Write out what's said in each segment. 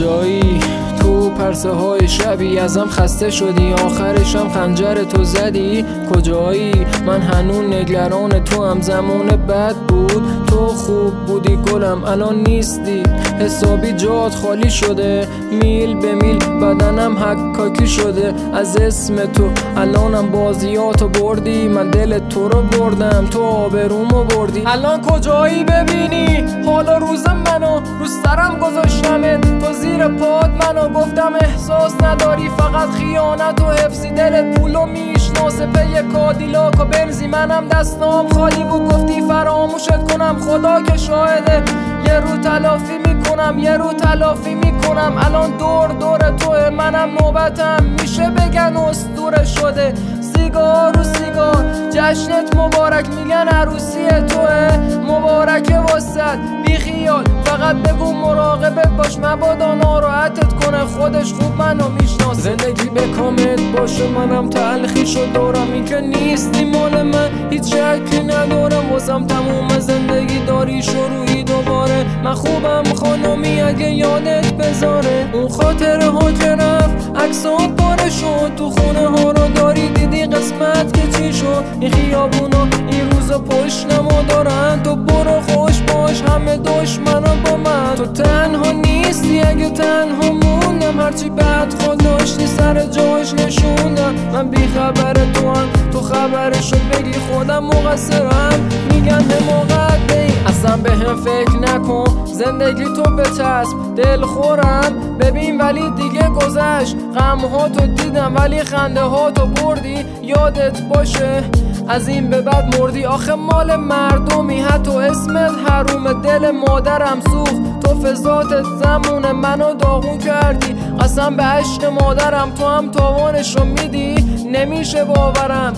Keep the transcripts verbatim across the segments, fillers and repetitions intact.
کجایی؟ تو پرسه های شبی ازم خسته شدی، آخرشم خنجر تو زدی. کجایی؟ من هنون نگران تو هم، زمان بد بود تو خوب بودی گلم، الان نیستی. حسابی جات خالی شده، میل به میل بدنم حکاکی شده از اسم تو. الانم بازیاتو بردی، من دل تو رو بردم، تو آبرومو بردی. الان کجایی ببینی حالا روز منو؟ رو سرم گذاشتمت تو زیر پاد منو، گفتم احساس نداری فقط خیانت و حفظی. دلت پولو میشناسه پی کادیلاک و بنزی، منم دستام خالی بود گفتی فراموشت کنم. خدا که شاهده یه رو تلافی میکنم، یه رو تلافی میکنم. الان دور دور توه، منم نوبتم میشه بگن اسطوره شده. سیگار و سیگار جشنت مبارک، میگن عروسی توه مبارکه واسد. بی خیال فقط بگو مراقبت باش، مبادا ناراحتت کنه، خودش خوب منو میشناسه. زندگی به کامت باشه، منم تلخی شد دارم، این که نیستی مال من هیچ شکی ندارم. واسم تموم زندگی داری شروعی دوباره، من خوبم خانمی اگه یادت بذاره. اون خاطره ها که رفت عکس ها پاره شد، تو خونه ها رو داری دیدی قسمت که چی شد. این خیابونا این روزا پشتمو دارن، تو برو خوش باش همه دشمنا با من. تو تنها نیستی اگه تنها موندم، هرچی بد خود داشتی سر جاش نشوندم. من بی خبر تو هم تو خبرشو بگی خودم مقصرم، میگن حماقت بی. اصلا به هم فکر نکن، زندگی تو به چسب دل خورم ببین. ولی دیگه گذشت، غم ها تو دیدم ولی خنده ها تو بردی. یادت باشه از این به بعد مردی، آخه مال مردمی حتی اسمت حروم. دل مادرم سوخت تو فضاتت زمون منو داغون کردی. قسم به عشق مادرم تو هم تاوانشو میدی. نمیشه باورم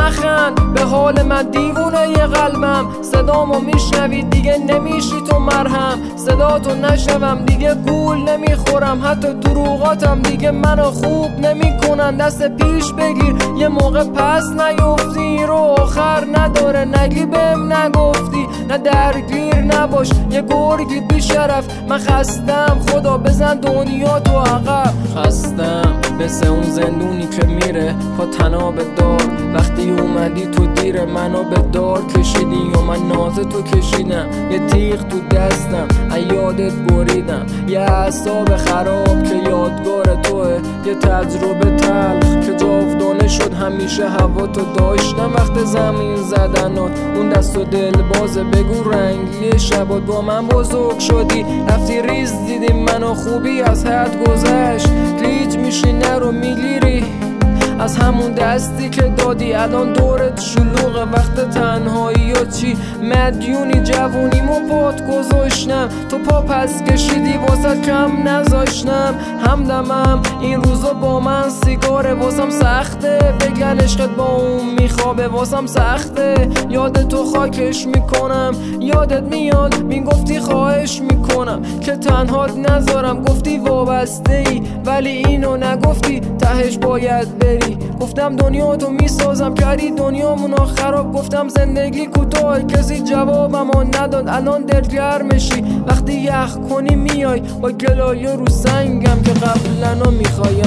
نخند به حال من، دیوونه ی قلبم. صدامو میشنوی دیگه نمیشی تو مرهم، صدا تو نشنوم دیگه گول نمیخورم. حتی دروغاتم دیگه منو خوب نمیکنن. دست پیش بگیر یه موقع پس نیفتی، رو آخر نداره نگی بهم نگفتی. نه درگیر نباش یه گرگی بی شرف، من خستم خدا بزن دنیا تو عقب. خستم مثل اون زندونی که میره پا تناب دار، وقتی اومدی تو دیر منو به دار کشیدی و من ناز تو کشیدم. یه تیغ تو دستم ایادت بریدم، یه اعصاب خراب که یادگار توه. یه تجربه تلخ که جاودانه شد، همیشه هوا تو داشتم وقت زمین زدنات. اون دست و دل بازه بگو رنگی شبات با من بزرگ شدی. رفتی ریز دیدی منو خوبی از حد گذشت، گیج میشی نرو میگیری از همون دستی که دادی. الان دورت شلوغه وقت تنهایی یا چی؟ مدیونی جوونیمو پات گذاشتم، تو پا پس کشیدی واسه کم نذاشتم. همدمم این روزا با من سیگاره واسم سخته، بگن عشقت با اون میخوابه واسم سخته. یاد تو خاکش میکنم، یادت میاد میگفتی خواهش میکنم که تنهات نذارم. گفتی وابسته ای ولی اینو نگفتی تهش باید بری. گفتم دنیا تو میسازم کردی دنیامونو خراب. گفتم زندگی کوتاه کسی جوابمو نداد. الان دلگرمشی وقتی یخ کنی میای با گلایه رو سنگم که قبلا میخوای